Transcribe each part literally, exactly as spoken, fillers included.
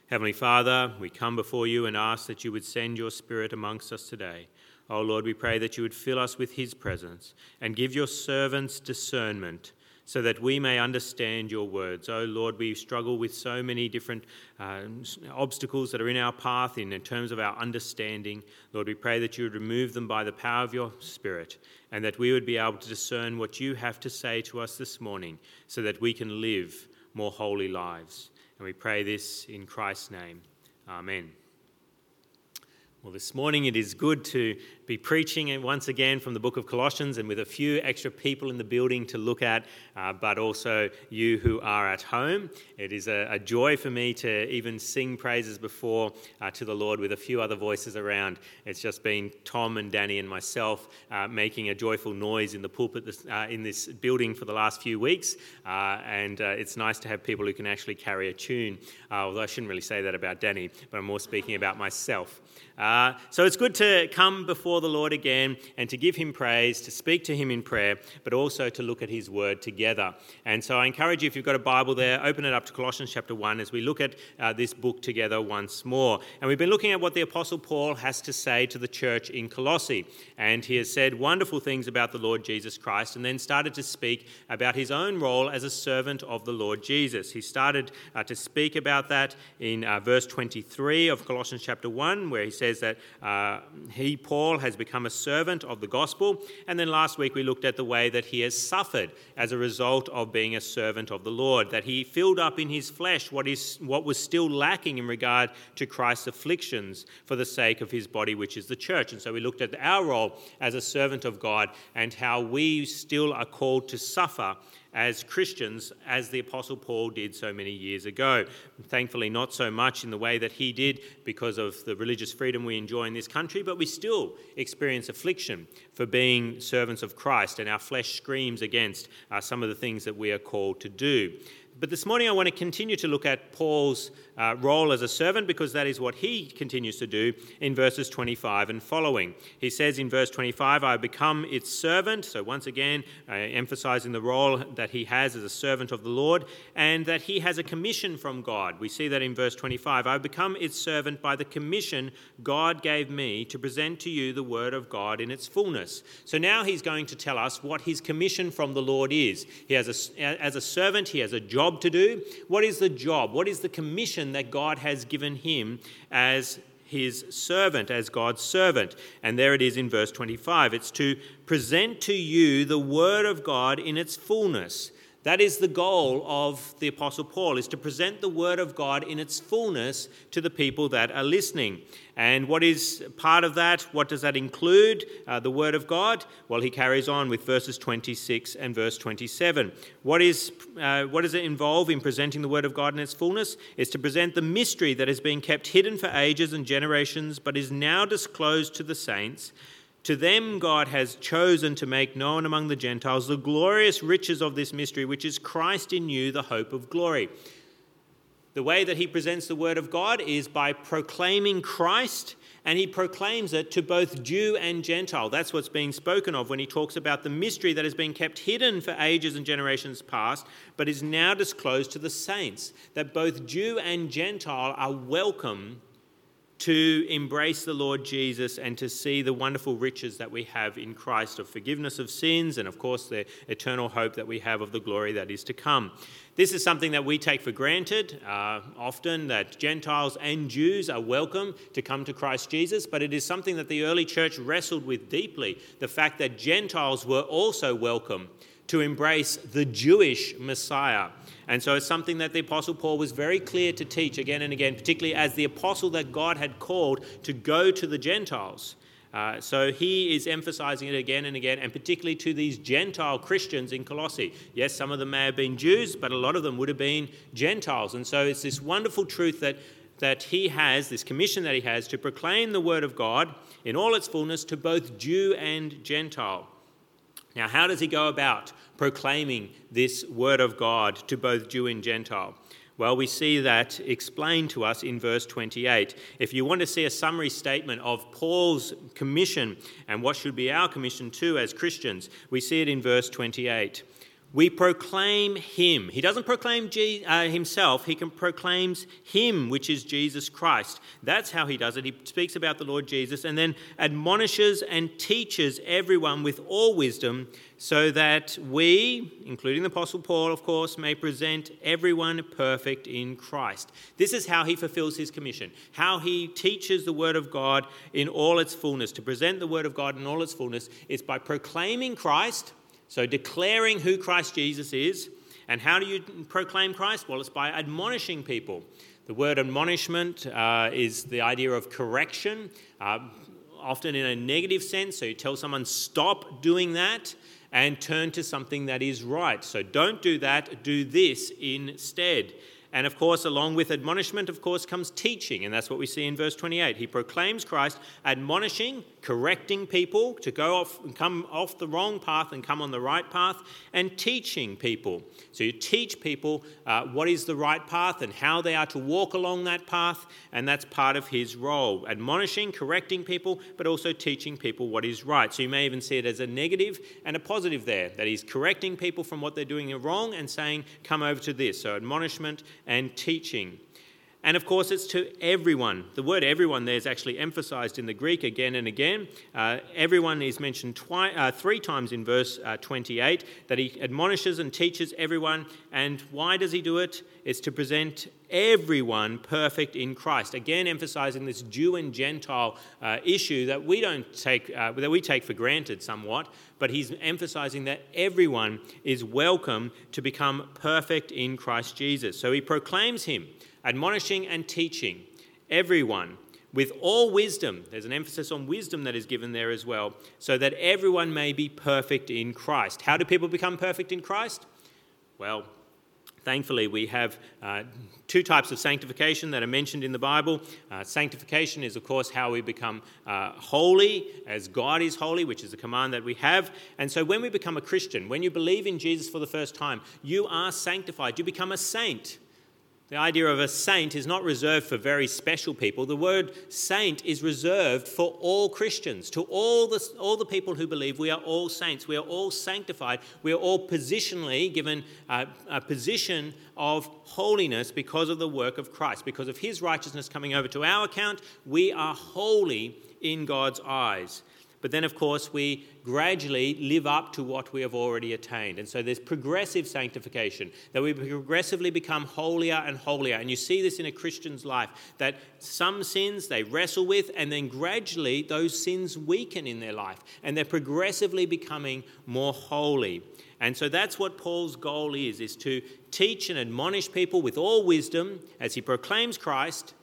Heavenly Father, we come before you and ask that you would send your Spirit amongst us today. Oh Lord, we pray that you would fill us with his presence and give your servants discernment so that we may understand your words. Oh Lord, we struggle with so many different uh, obstacles that are in our path in, in terms of our understanding. Lord, we pray that you would remove them by the power of your Spirit and that we would be able to discern what you have to say to us this morning so that we can live more holy lives. And we pray this in Christ's name. Amen. Well, this morning it is good to be preaching once again from the book of Colossians and with a few extra people in the building to look at, uh, but also you who are at home. It is a, a joy for me to even sing praises before uh, to the Lord with a few other voices around. It's just been Tom and Danny and myself uh, making a joyful noise in the pulpit this, uh, in this building for the last few weeks, uh, and uh, it's nice to have people who can actually carry a tune, uh, although I shouldn't really say that about Danny, but I'm more speaking about myself. Uh, so it's good to come before the Lord again and to give him praise, to speak to him in prayer, but also to look at his word together. And so I encourage you, if you've got a Bible there, open it up to Colossians chapter one as we look at uh, this book together once more. And we've been looking at what the Apostle Paul has to say to the church in Colossae. And he has said wonderful things about the Lord Jesus Christ and then started to speak about his own role as a servant of the Lord Jesus. He started uh, to speak about that in uh, verse twenty-three of Colossians chapter one, where he says says that uh, he, Paul, has become a servant of the gospel. And then last week we looked at the way that he has suffered as a result of being a servant of the Lord, that he filled up in his flesh what is what was still lacking in regard to Christ's afflictions for the sake of his body, which is the church. And so we looked at our role as a servant of God and how we still are called to suffer as Christians, as the Apostle Paul did so many years ago. Thankfully, not so much in the way that he did because of the religious freedom we enjoy in this country, but we still experience affliction for being servants of Christ, and our flesh screams against uh, some of the things that we are called to do. But this morning I want to continue to look at Paul's uh, role as a servant, because that is what he continues to do in verses twenty-five and following. He says in verse twenty-five, I become its servant. So once again, uh, emphasizing the role that he has as a servant of the Lord and that he has a commission from God. We see that in verse twenty-five, I become its servant by the commission God gave me to present to you the word of God in its fullness. So now he's going to tell us what his commission from the Lord is. He has a, as a servant, he has a job to do. What is the job? What is the commission that God has given him as his servant, as God's servant? And there it is in verse twenty-five. It's to present to you the word of God in its fullness. That is the goal of the Apostle Paul, is to present the word of God in its fullness to the people that are listening. And what is part of that? What does that include, uh, the word of God? Well, he carries on with verses twenty-six and verse twenty-seven. What is uh, what does it involve in presenting the word of God in its fullness? It's to present the mystery that has been kept hidden for ages and generations, but is now disclosed to the saints. To them God has chosen to make known among the Gentiles the glorious riches of this mystery, which is Christ in you, the hope of glory. The way that he presents the word of God is by proclaiming Christ, and he proclaims it to both Jew and Gentile. That's what's being spoken of when he talks about the mystery that has been kept hidden for ages and generations past, but is now disclosed to the saints, that both Jew and Gentile are welcome to embrace the Lord Jesus and to see the wonderful riches that we have in Christ of forgiveness of sins and, of course, the eternal hope that we have of the glory that is to come. This is something that we take for granted uh, often, that Gentiles and Jews are welcome to come to Christ Jesus, but it is something that the early church wrestled with deeply, the fact that Gentiles were also welcome to embrace the Jewish Messiah. And so it's something that the Apostle Paul was very clear to teach again and again, particularly as the apostle that God had called to go to the Gentiles. Uh, so he is emphasizing it again and again, and particularly to these Gentile Christians in Colossae. Yes, some of them may have been Jews, but a lot of them would have been Gentiles. And so it's this wonderful truth that, that he has, this commission that he has, to proclaim the word of God in all its fullness to both Jew and Gentile. Now, how does he go about proclaiming this word of God to both Jew and Gentile? Well, we see that explained to us in verse twenty-eight. If you want to see a summary statement of Paul's commission and what should be our commission too as Christians, we see it in verse twenty-eight. We proclaim him. He doesn't proclaim G- uh, himself, he can proclaims him, which is Jesus Christ. That's how he does it. He speaks about the Lord Jesus and then admonishes and teaches everyone with all wisdom, so that we, including the Apostle Paul, of course, may present everyone perfect in Christ. This is how he fulfills his commission, how he teaches the word of God in all its fullness. To present the word of God in all its fullness is by proclaiming Christ, so declaring who Christ Jesus is. And how do you proclaim Christ? Well, it's by admonishing people. The word admonishment uh, is the idea of correction, uh, often in a negative sense. So you tell someone, stop doing that and turn to something that is right. So don't do that, do this instead. And of course, along with admonishment, of course, comes teaching. And that's what we see in verse twenty-eight. He proclaims Christ, admonishing, correcting people to go off and come off the wrong path and come on the right path, and teaching people. So you teach people uh, what is the right path and how they are to walk along that path. And that's part of his role, admonishing, correcting people, but also teaching people what is right. So you may even see it as a negative and a positive there, that he's correcting people from what they're doing wrong and saying, come over to this. So admonishment and teaching. And of course, it's to everyone. The word everyone there is actually emphasized in the Greek again and again. Uh, everyone is mentioned twi- uh, three times in verse uh, twenty-eight, that he admonishes and teaches everyone. And why does he do it? It's to present everyone perfect in Christ. Again, emphasizing this Jew and Gentile uh, issue that we don't take, uh, that we take for granted somewhat, but he's emphasizing that everyone is welcome to become perfect in Christ Jesus. So he proclaims him, admonishing and teaching everyone with all wisdom. There's an emphasis on wisdom that is given there as well, so that everyone may be perfect in Christ. How do people become perfect in Christ? Well, thankfully, we have uh, two types of sanctification that are mentioned in the Bible. Uh, sanctification is, of course, how we become uh, holy as God is holy, which is a command that we have. And so when we become a Christian, when you believe in Jesus for the first time, you are sanctified. You become a saint. The idea of a saint is not reserved for very special people. The word saint is reserved for all Christians, to all the, all the people who believe. We are all saints. We are all sanctified. We are all positionally given a, a position of holiness because of the work of Christ. Because of his righteousness coming over to our account, we are holy in God's eyes. But then, of course, we gradually live up to what we have already attained. And so there's progressive sanctification, that we progressively become holier and holier. And you see this in a Christian's life, that some sins they wrestle with, and then gradually those sins weaken in their life, and they're progressively becoming more holy. And so that's what Paul's goal is, is to teach and admonish people with all wisdom as he proclaims Christ,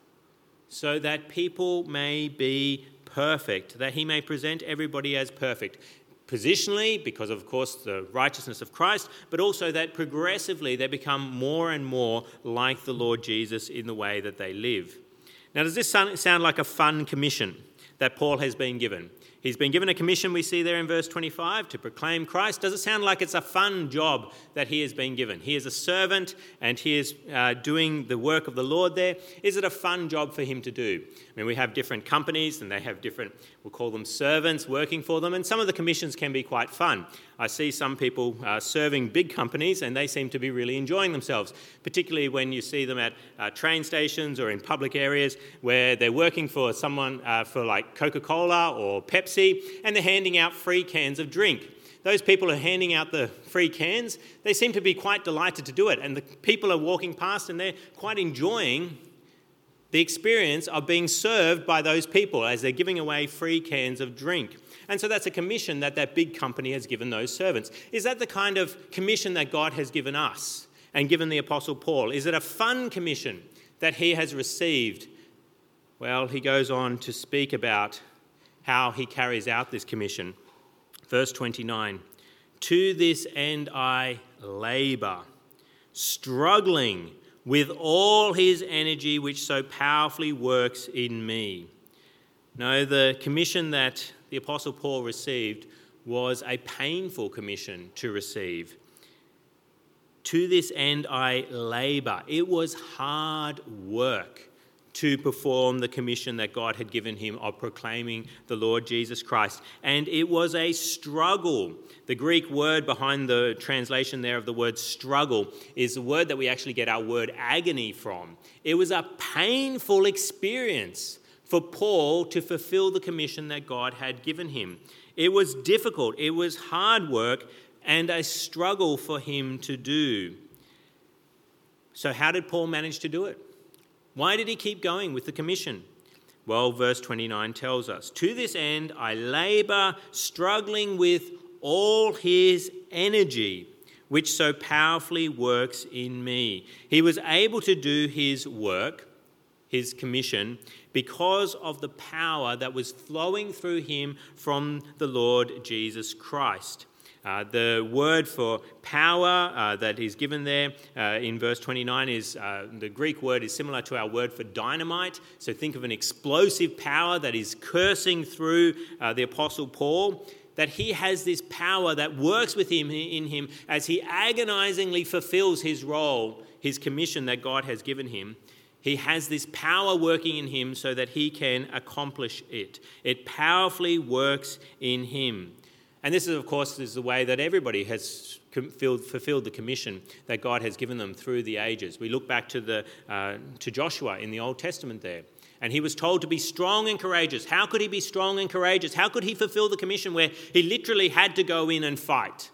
so that people may be perfect, that he may present everybody as perfect. Positionally, because of course the righteousness of Christ, but also that progressively they become more and more like the Lord Jesus in the way that they live. Now, does this sound like a fun commission that Paul has been given? He's been given a commission, we see there in verse twenty-five, to proclaim Christ. Does it sound like it's a fun job that he has been given? He is a servant and he is uh, doing the work of the Lord there. Is it a fun job for him to do? I mean, we have different companies and they have different, we'll call them servants working for them, and some of the commissions can be quite fun. I see some people uh, serving big companies and they seem to be really enjoying themselves, particularly when you see them at uh, train stations or in public areas where they're working for someone, uh, for like Coca-Cola or Pepsi, and they're handing out free cans of drink. Those people who are handing out the free cans, they seem to be quite delighted to do it. And the people are walking past and they're quite enjoying the experience of being served by those people as they're giving away free cans of drink. And so that's a commission that that big company has given those servants. Is that the kind of commission that God has given us and given the Apostle Paul? Is it a fun commission that he has received? Well, he goes on to speak about how he carries out this commission. Verse twenty-nine, to this end I labour, struggling with all his energy which so powerfully works in me. No, the commission that the Apostle Paul received was a painful commission to receive. To this end I labour. It was hard work to perform the commission that God had given him of proclaiming the Lord Jesus Christ. And it was a struggle. The Greek word behind the translation there of the word struggle is the word that we actually get our word agony from. It was a painful experience for Paul to fulfill the commission that God had given him. It was difficult, it was hard work, and a struggle for him to do. So how did Paul manage to do it? Why did he keep going with the commission? Well, verse twenty-nine tells us, "To this end I labour, struggling with all his energy, which so powerfully works in me." He was able to do his work, his commission, because of the power that was flowing through him from the Lord Jesus Christ. Uh, the word for power uh, that is given there uh, in verse twenty-nine is, uh, the Greek word is similar to our word for dynamite. So think of an explosive power that is coursing through uh, the Apostle Paul, that he has this power that works with him in him as he agonizingly fulfills his role, his commission that God has given him. He has this power working in him so that he can accomplish it. It powerfully works in him. And this is, of course, is the way that everybody has fulfilled the commission that God has given them through the ages. We look back to the uh, to Joshua in the Old Testament there, and he was told to be strong and courageous. How could he be strong and courageous? How could he fulfill the commission where he literally had to go in and fight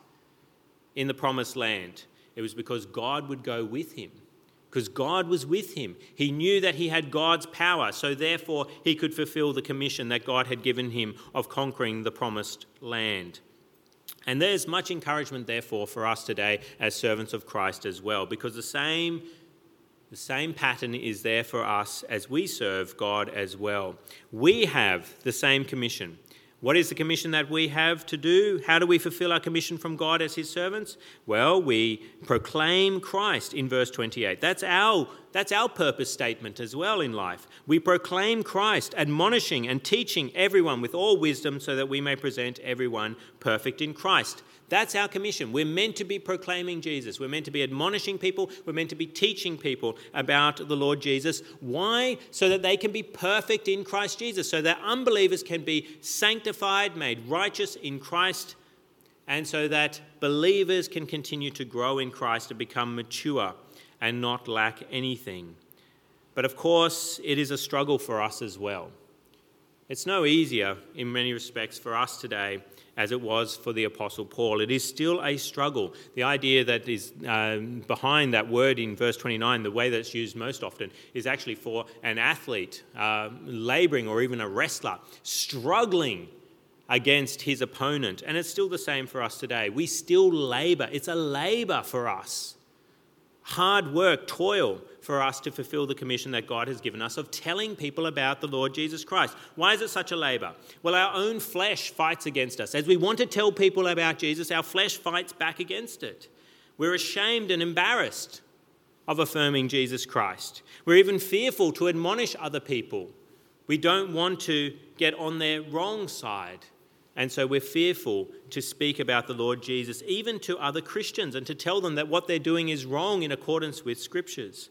in the promised land? It was because God would go with him. Because God was with him. He knew that he had God's power, so therefore he could fulfill the commission that God had given him of conquering the promised land. And there's much encouragement, therefore, for us today as servants of Christ as well, because the same, the same pattern is there for us as we serve God as well. We have the same commission. What is the commission that we have to do? How do we fulfill our commission from God as his servants? Well, we proclaim Christ in verse twenty-eight. That's our, that's our purpose statement as well in life. We proclaim Christ, admonishing and teaching everyone with all wisdom so that we may present everyone perfect in Christ. That's our commission. We're meant to be proclaiming Jesus. We're meant to be admonishing people. We're meant to be teaching people about the Lord Jesus. Why? So that they can be perfect in Christ Jesus, so that unbelievers can be sanctified, made righteous in Christ, and so that believers can continue to grow in Christ and become mature and not lack anything. But of course, it is a struggle for us as well. It's no easier in many respects for us today as it was for the Apostle Paul. It is still a struggle. The idea that is um, behind that word in verse twenty-nine, the way that's used most often, is actually for an athlete uh, labouring, or even a wrestler struggling against his opponent. And it's still the same for us today. We still labour. It's a labour for us. Hard work, toil for us to fulfill the commission that God has given us of telling people about the Lord Jesus Christ. Why is it such a labour? Well, our own flesh fights against us. As we want to tell people about Jesus, our flesh fights back against it. We're ashamed and embarrassed of affirming Jesus Christ. We're even fearful to admonish other people. We don't want to get on their wrong side. And so we're fearful to speak about the Lord Jesus, even to other Christians, and to tell them that what they're doing is wrong in accordance with Scriptures.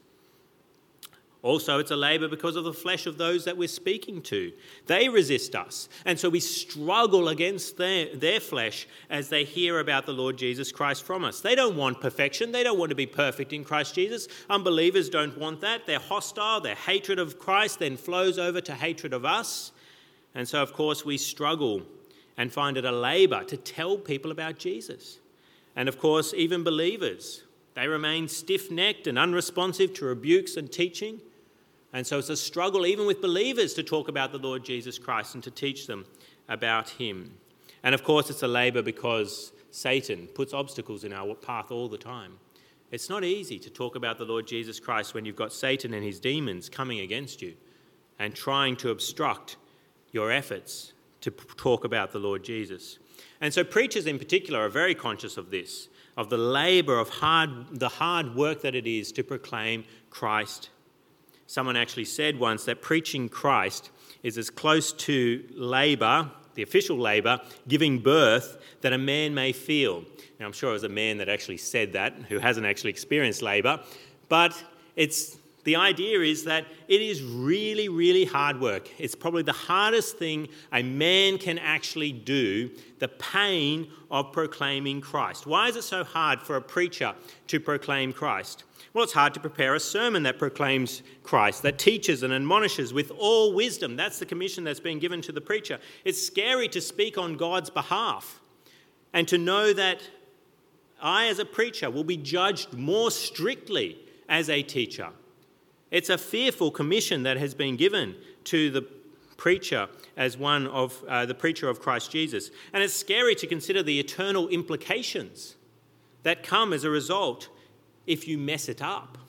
Also, it's a labour because of the flesh of those that we're speaking to. They resist us, and so we struggle against their, their flesh as they hear about the Lord Jesus Christ from us. They don't want perfection. They don't want to be perfect in Christ Jesus. Unbelievers don't want that. They're hostile. Their hatred of Christ then flows over to hatred of us. And so, of course, we struggle and find it a labour to tell people about Jesus. And of course, even believers, they remain stiff-necked and unresponsive to rebukes and teaching. And so it's a struggle even with believers to talk about the Lord Jesus Christ and to teach them about him. And of course, it's a labour because Satan puts obstacles in our path all the time. It's not easy to talk about the Lord Jesus Christ when you've got Satan and his demons coming against you and trying to obstruct your efforts to talk about the Lord Jesus. And so preachers in particular are very conscious of this, of the labour of hard, the hard work that it is to proclaim Christ. Someone actually said once that preaching Christ is as close to labour, the official labour, giving birth, that a man may feel. Now, I'm sure it was a man that actually said that, who hasn't actually experienced labour, but it's The idea is that it is really, really hard work. It's probably the hardest thing a man can actually do, the pain of proclaiming Christ. Why is it so hard for a preacher to proclaim Christ? Well, it's hard to prepare a sermon that proclaims Christ, that teaches and admonishes with all wisdom. That's the commission that's been given to the preacher. It's scary to speak on God's behalf and to know that I, as a preacher, will be judged more strictly as a teacher. It's a fearful commission that has been given to the preacher as one of uh, the preacher of Christ Jesus. And it's scary to consider the eternal implications that come as a result if you mess it up.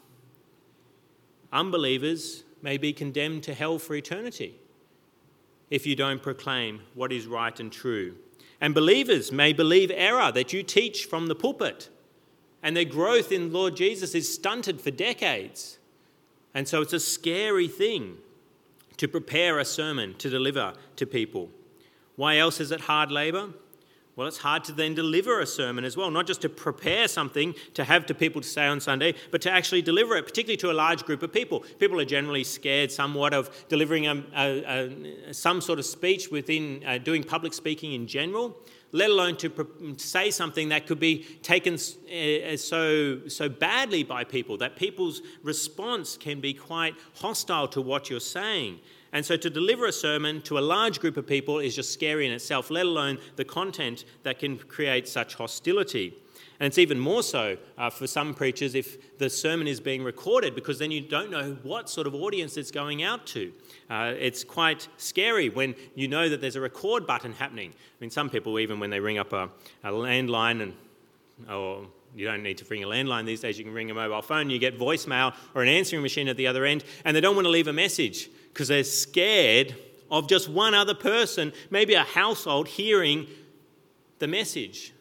Unbelievers may be condemned to hell for eternity if you don't proclaim what is right and true. And believers may believe error that you teach from the pulpit, and their growth in Lord Jesus is stunted for decades. And so it's a scary thing to prepare a sermon to deliver to people. Why else is it hard labour? Well, it's hard to then deliver a sermon as well, not just to prepare something to have to people to say on Sunday, but to actually deliver it, particularly to a large group of people. People are generally scared somewhat of delivering a, a, a, some sort of speech within uh, doing public speaking in general, let alone to pre- say something that could be taken uh, so, so badly by people, that people's response can be quite hostile to what you're saying. And so to deliver a sermon to a large group of people is just scary in itself, let alone the content that can create such hostility. And it's even more so uh, for some preachers if the sermon is being recorded, because then you don't know what sort of audience it's going out to. Uh, it's quite scary when you know that there's a record button happening. I mean, some people, even when they ring up a, a landline and or you don't need to ring a landline these days, you can ring a mobile phone, you get voicemail or an answering machine at the other end, and they don't want to leave a message because they're scared of just one other person, maybe a household, hearing the message.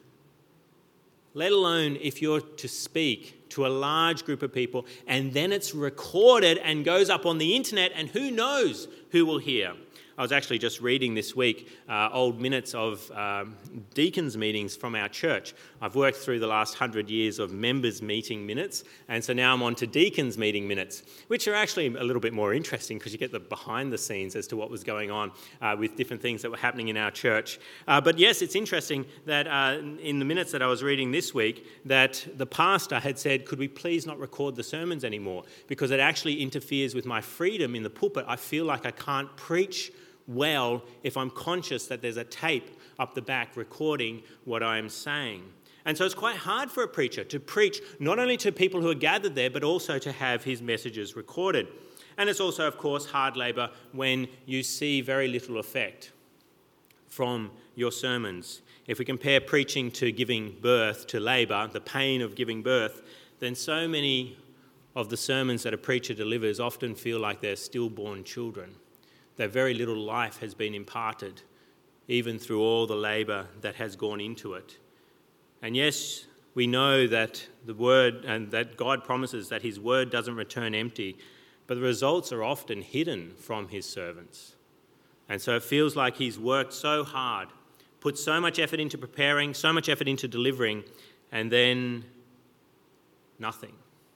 Let alone if you're to speak to a large group of people and then it's recorded and goes up on the internet, and who knows who will hear. I was actually just reading this week uh, old minutes of um, deacons' meetings from our church. I've worked through the last hundred years of members' meeting minutes, and so now I'm on to deacons' meeting minutes, which are actually a little bit more interesting because you get the behind the scenes as to what was going on uh, with different things that were happening in our church. Uh, but yes, it's interesting that uh, in the minutes that I was reading this week, that the pastor had said, could we please not record the sermons anymore, because it actually interferes with my freedom in the pulpit. I feel like I can't preach well if I'm conscious that there's a tape up the back recording what I'm saying. And so it's quite hard for a preacher to preach not only to people who are gathered there, but also to have his messages recorded. And it's also, of course, hard labour when you see very little effect from your sermons. If we compare preaching to giving birth, to labour, the pain of giving birth, then so many of the sermons that a preacher delivers often feel like they're stillborn children. That very little life has been imparted, even through all the labour that has gone into it. And yes, we know that the word and that God promises that his word doesn't return empty, but the results are often hidden from his servants. And so it feels like he's worked so hard, put so much effort into preparing, so much effort into delivering, and then nothing.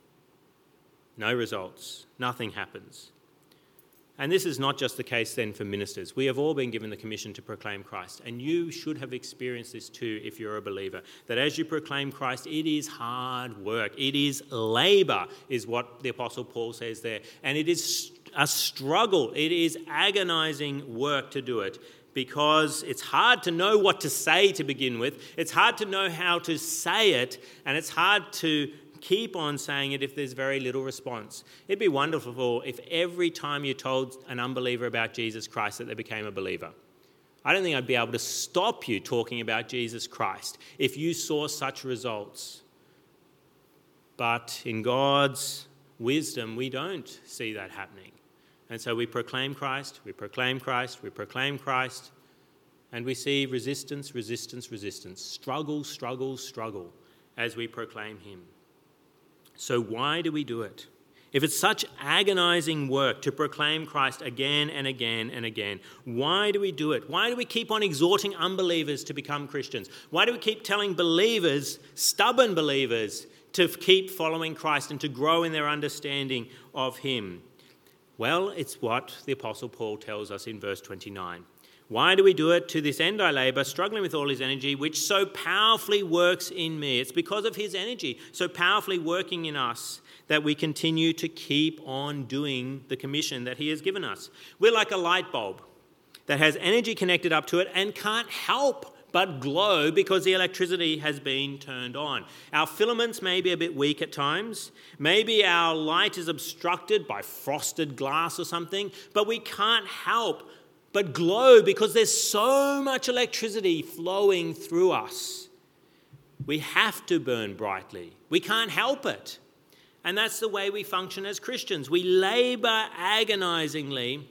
No results. Nothing happens. And this is not just the case then for ministers. We have all been given the commission to proclaim Christ, and you should have experienced this too if you're a believer, that as you proclaim Christ, it is hard work. It is labour, is what the Apostle Paul says there. And it is a struggle. It is agonising work to do it, because it's hard to know what to say to begin with. It's hard to know how to say it, and it's hard to keep on saying it if there's very little response. It'd be wonderful if every time you told an unbeliever about Jesus Christ that they became a believer. I don't think I'd be able to stop you talking about Jesus Christ if you saw such results. But in God's wisdom, we don't see that happening. And so we proclaim Christ, we proclaim Christ, we proclaim Christ, and we see resistance, resistance, resistance, struggle, struggle, struggle as we proclaim him. So why do we do it? If it's such agonizing work to proclaim Christ again and again and again, why do we do it? Why do we keep on exhorting unbelievers to become Christians? Why do we keep telling believers, stubborn believers, to keep following Christ and to grow in their understanding of him? Well, it's what the Apostle Paul tells us in verse twenty-nine. Why do we do it? To this end I labour, struggling with all his energy, which so powerfully works in me. It's because of his energy so powerfully working in us that we continue to keep on doing the commission that he has given us. We're like a light bulb that has energy connected up to it and can't help but glow because the electricity has been turned on. Our filaments may be a bit weak at times. Maybe our light is obstructed by frosted glass or something, but we can't help but glow because there's so much electricity flowing through us. We have to burn brightly. We can't help it. And that's the way we function as Christians. We labour agonizingly.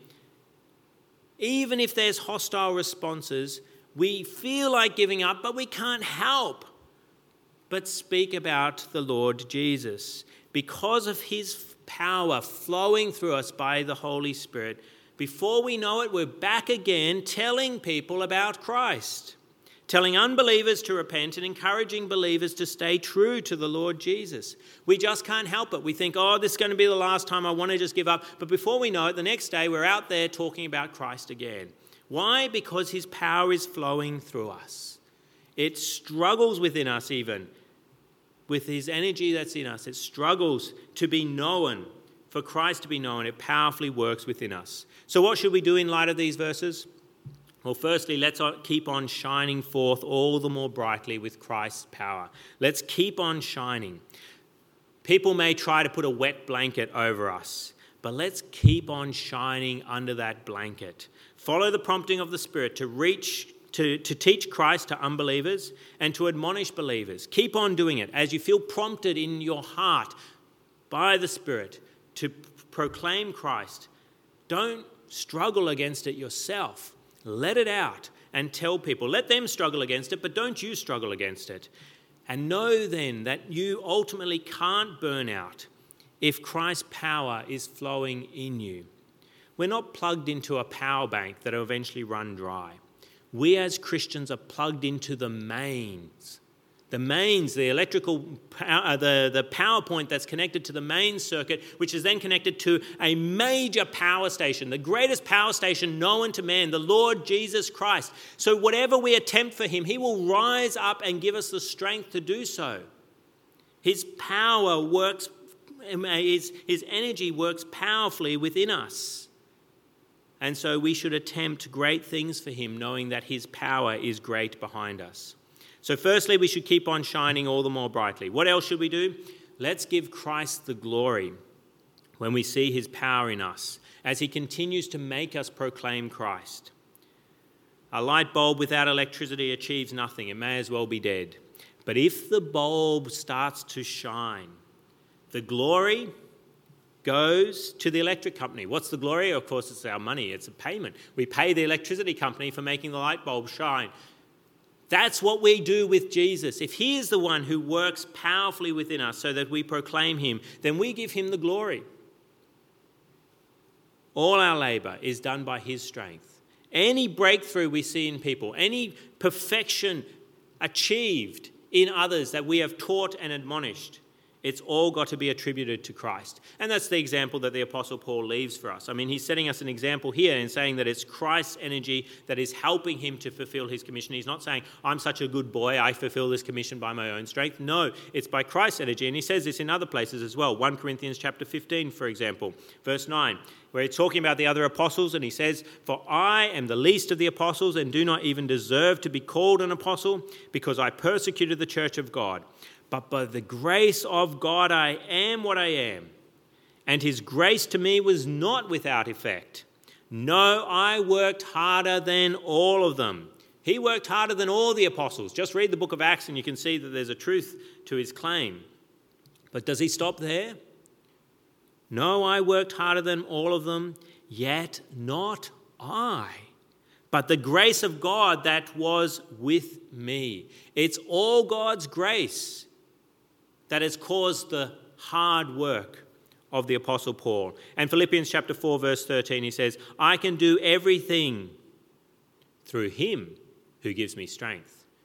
Even if there's hostile responses, we feel like giving up, but we can't help but speak about the Lord Jesus. Because of his power flowing through us by the Holy Spirit, before we know it, we're back again telling people about Christ, telling unbelievers to repent and encouraging believers to stay true to the Lord Jesus. We just can't help it. We think, oh, this is going to be the last time, I want to just give up. But before we know it, the next day we're out there talking about Christ again. Why? Because his power is flowing through us. It struggles within us even, with his energy that's in us. It struggles to be known. For Christ to be known, it powerfully works within us. So what should we do in light of these verses? Well, firstly, let's keep on shining forth all the more brightly with Christ's power. Let's keep on shining. People may try to put a wet blanket over us, but let's keep on shining under that blanket. Follow the prompting of the Spirit to reach, to, to teach Christ to unbelievers and to admonish believers. Keep on doing it as you feel prompted in your heart by the Spirit to proclaim Christ. Don't struggle against it yourself. Let it out and tell people. Let them struggle against it, but don't you struggle against it. And know then that you ultimately can't burn out if Christ's power is flowing in you. We're not plugged into a power bank that will eventually run dry. We as Christians are plugged into the mains. The mains, the electrical, power, the, the power point that's connected to the main circuit, which is then connected to a major power station, the greatest power station known to man, the Lord Jesus Christ. So whatever we attempt for him, he will rise up and give us the strength to do so. His power works, his, his energy works powerfully within us. And so we should attempt great things for him, knowing that his power is great behind us. So firstly, we should keep on shining all the more brightly. What else should we do? Let's give Christ the glory when we see his power in us, as he continues to make us proclaim Christ. A light bulb without electricity achieves nothing. It may as well be dead. But if the bulb starts to shine, the glory goes to the electric company. What's the glory? Of course, it's our money. It's a payment. We pay the electricity company for making the light bulb shine. That's what we do with Jesus. If he is the one who works powerfully within us so that we proclaim him, then we give him the glory. All our labour is done by his strength. Any breakthrough we see in people, any perfection achieved in others that we have taught and admonished, it's all got to be attributed to Christ. And that's the example that the Apostle Paul leaves for us. I mean, he's setting us an example here in saying that it's Christ's energy that is helping him to fulfill his commission. He's not saying, I'm such a good boy, I fulfill this commission by my own strength. No, it's by Christ's energy. And he says this in other places as well. First Corinthians chapter fifteen, for example, verse nine, where he's talking about the other apostles, and he says, For I am the least of the apostles and do not even deserve to be called an apostle, because I persecuted the church of God. But by the grace of God I am what I am. And his grace to me was not without effect. No, I worked harder than all of them. He worked harder than all the apostles. Just read the book of Acts and you can see that there's a truth to his claim. But does he stop there? No, I worked harder than all of them, yet not I, but the grace of God that was with me. It's all God's grace that has caused the hard work of the Apostle Paul. And Philippians chapter four, verse thirteen, he says, I can do everything through him who gives me strength.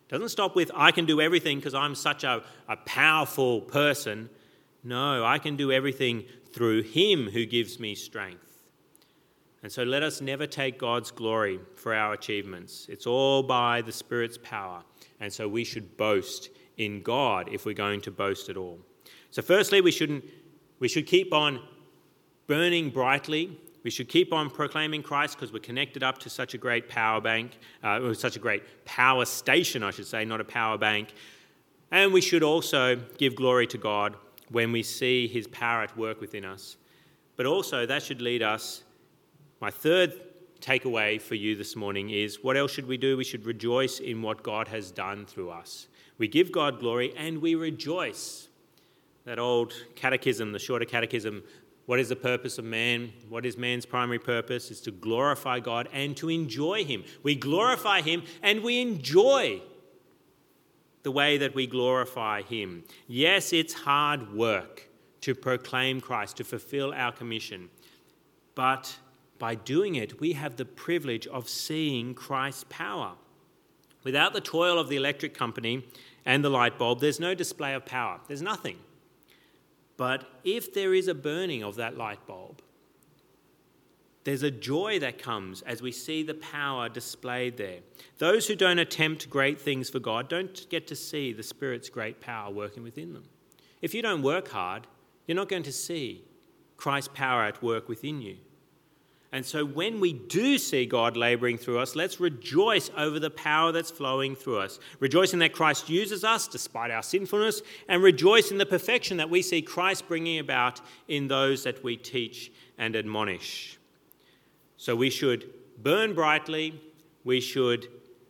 It doesn't stop with, I can do everything because I'm such a, a powerful person. No, I can do everything through him who gives me strength. And so let us never take God's glory for our achievements. It's all by the Spirit's power. And so we should boast in God if we're going to boast at all. So firstly, we shouldn't we should keep on burning brightly. We should keep on proclaiming Christ because we're connected up to such a great power bank, uh, such a great power station, I should say, not a power bank. And we should also give glory to God when we see his power at work within us. But also that should lead us, my third takeaway for you this morning is, what else should we do? We should rejoice in what God has done through us. We give God glory and we rejoice. That old catechism, the shorter catechism, what is the purpose of man? What is man's primary purpose? Is to glorify God and to enjoy him. We glorify him and we enjoy the way that we glorify him. Yes, it's hard work to proclaim Christ, to fulfill our commission. But by doing it, we have the privilege of seeing Christ's power. Without the toil of the electric company and the light bulb, there's no display of power. There's nothing. But if there is a burning of that light bulb, there's a joy that comes as we see the power displayed there. Those who don't attempt great things for God don't get to see the Spirit's great power working within them. If you don't work hard, you're not going to see Christ's power at work within you. And so when we do see God labouring through us, let's rejoice over the power that's flowing through us. Rejoicing that Christ uses us despite our sinfulness, and rejoice in the perfection that we see Christ bringing about in those that we teach and admonish. So we should burn brightly, we should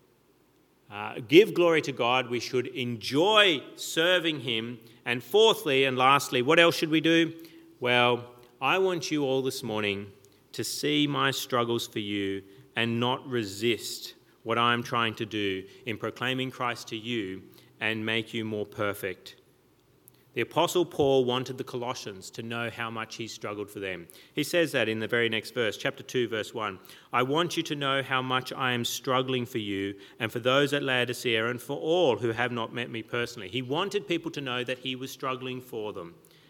uh, give glory to God, we should enjoy serving him, and fourthly and lastly, what else should we do? Well, I want you all this morning to see my struggles for you and not resist what I'm trying to do in proclaiming Christ to you and make you more perfect. The Apostle Paul wanted the Colossians to know how much he struggled for them. He says that in the very next verse, chapter two, verse one. I want you to know how much I am struggling for you and for those at Laodicea and for all who have not met me personally. He wanted people to know that he was struggling for them.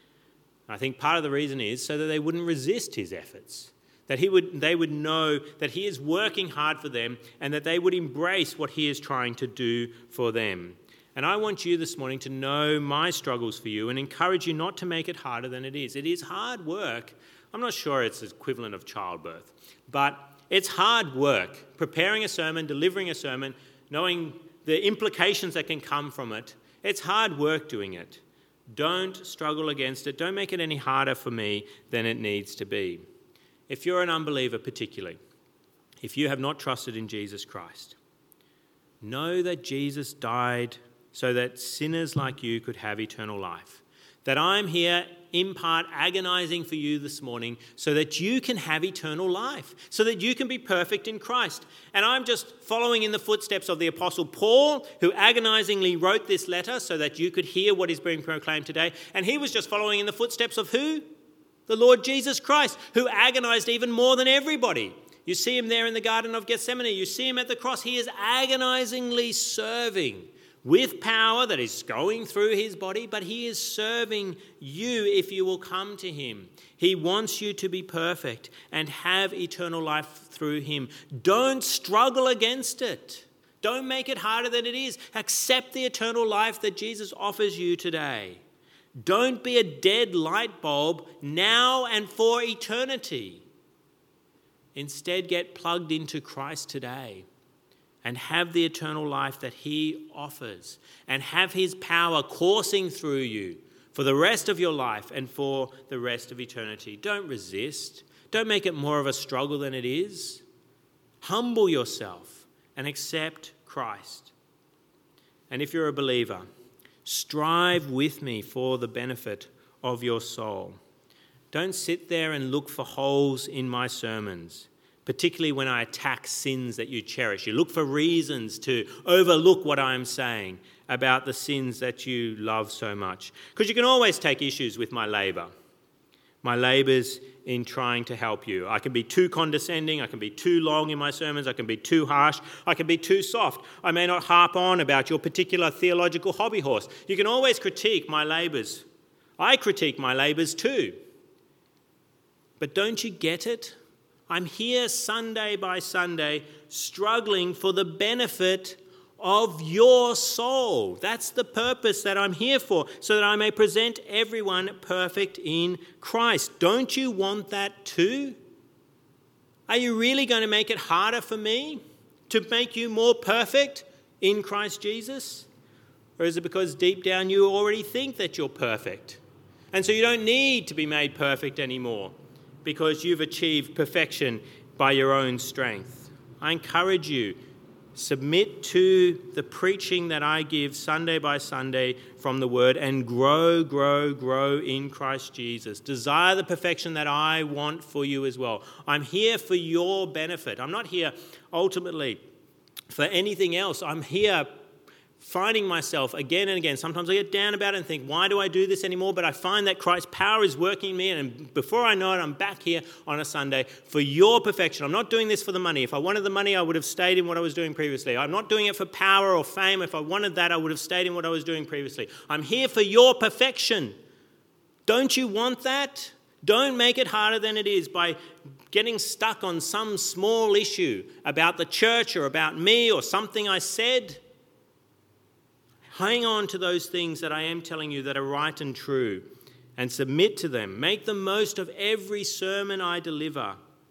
I think part of the reason is so that they wouldn't resist his efforts. That he would, they would know that he is working hard for them and that they would embrace what he is trying to do for them. And I want you this morning to know my struggles for you and encourage you not to make it harder than it is. It is hard work. I'm not sure it's the equivalent of childbirth, but it's hard work. Preparing a sermon, delivering a sermon, knowing the implications that can come from it. It's hard work doing it. Don't struggle against it. Don't make it any harder for me than it needs to be. If you're an unbeliever particularly, if you have not trusted in Jesus Christ, know that Jesus died so that sinners like you could have eternal life. That I'm here in part agonizing for you this morning so that you can have eternal life, so that you can be perfect in Christ. And I'm just following in the footsteps of the Apostle Paul, who agonizingly wrote this letter so that you could hear what is being proclaimed today. And he was just following in the footsteps of who? The Lord Jesus Christ, who agonized even more than everybody. You see him there in the Garden of Gethsemane. You see him at the cross. He is agonizingly serving with power that is going through his body, but he is serving you if you will come to him. He wants you to be perfect and have eternal life through him. Don't struggle against it. Don't make it harder than it is. Accept the eternal life that Jesus offers you today. Don't be a dead light bulb now and for eternity. Instead, get plugged into Christ today and have the eternal life that he offers and have his power coursing through you for the rest of your life and for the rest of eternity. Don't resist. Don't make it more of a struggle than it is. Humble yourself and accept Christ. And if you're a believer, strive with me for the benefit of your soul. Don't sit there and look for holes in my sermons, particularly when I attack sins that you cherish. You look for reasons to overlook what I'm saying about the sins that you love so much. Because you can always take issues with my labour. My labours in trying to help you. I can be too condescending, I can be too long in my sermons, I can be too harsh, I can be too soft. I may not harp on about your particular theological hobby horse. You can always critique my labours. I critique my labours too. But don't you get it? I'm here Sunday by Sunday struggling for the benefit of your soul. That's the purpose that I'm here for, so that I may present everyone perfect in Christ. Don't you want that too? Are you really going to make it harder for me to make you more perfect in Christ Jesus? Or is it because deep down you already think that you're perfect? And so you don't need to be made perfect anymore because you've achieved perfection by your own strength. I encourage you, submit to the preaching that I give Sunday by Sunday from the Word and grow, grow, grow in Christ Jesus. Desire the perfection that I want for you as well. I'm here for your benefit. I'm not here ultimately for anything else. I'm here finding myself again and again. Sometimes I get down about it and think, why do I do this anymore? But I find that Christ's power is working in me, and before I know it, I'm back here on a Sunday for your perfection. I'm not doing this for the money. If I wanted the money, I would have stayed in what I was doing previously. I'm not doing it for power or fame. If I wanted that, I would have stayed in what I was doing previously. I'm here for your perfection. Don't you want that? Don't make it harder than it is by getting stuck on some small issue about the church or about me or something I said. Hang on to those things that I am telling you that are right and true and submit to them. Make the most of every sermon I deliver.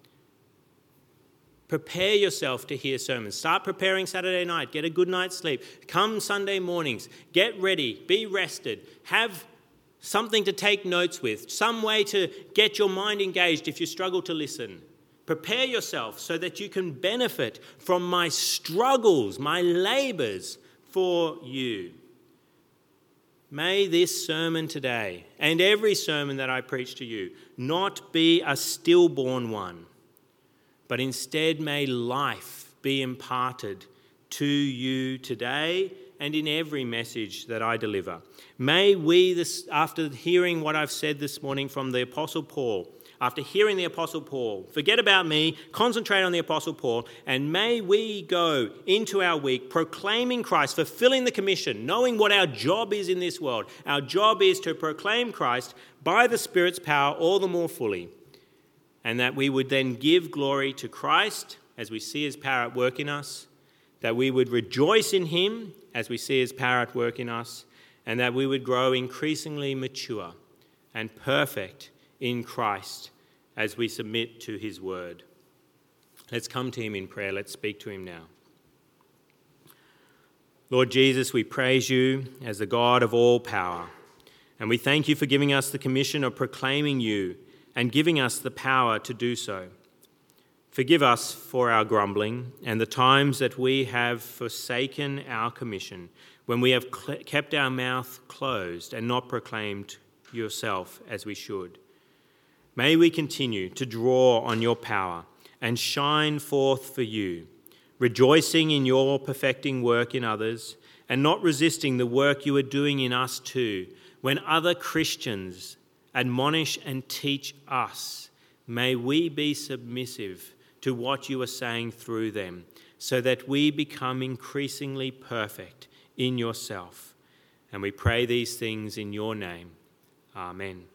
Prepare yourself to hear sermons. Start preparing Saturday night. Get a good night's sleep. Come Sunday mornings. Get ready. Be rested. Have something to take notes with. Some way to get your mind engaged if you struggle to listen. Prepare yourself so that you can benefit from my struggles, my labours, for you. May this sermon today and every sermon that I preach to you not be a stillborn one, but instead may life be imparted to you today and in every message that I deliver. May we, this, after hearing what I've said this morning from the Apostle Paul, after hearing the Apostle Paul, forget about me, concentrate on the Apostle Paul, and may we go into our week proclaiming Christ, fulfilling the commission, knowing what our job is in this world. Our job is to proclaim Christ by the Spirit's power all the more fully, and that we would then give glory to Christ as we see his power at work in us, that we would rejoice in him as we see his power at work in us, and that we would grow increasingly mature and perfect in Christ as we submit to his word. Let's come to him in prayer. Let's speak to him now. Lord Jesus, we praise you as the God of all power, and we thank you for giving us the commission of proclaiming you and giving us the power to do so. Forgive us for our grumbling and the times that we have forsaken our commission, when we have cl- kept our mouth closed and not proclaimed yourself as we should. May we continue to draw on your power and shine forth for you, rejoicing in your perfecting work in others and not resisting the work you are doing in us too. When other Christians admonish and teach us, may we be submissive to what you are saying through them, so that we become increasingly perfect in yourself. And we pray these things in your name. Amen.